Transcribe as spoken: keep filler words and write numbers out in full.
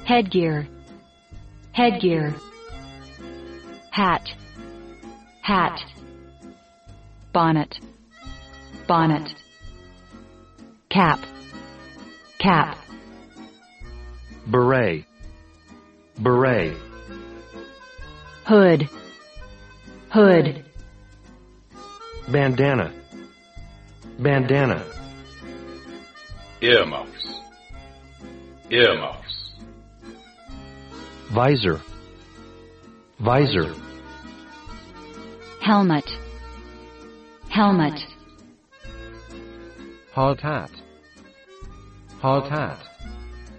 Headgear. Headgear. Hat. Hat. Bonnet. Bonnet. Cap. Cap. Beret. Beret. Hood. Hood. Bandana. Bandana. Earmuffs. Earmuffs. Visor. Visor. Helmet. Helmet. Hard hat. Hard hat.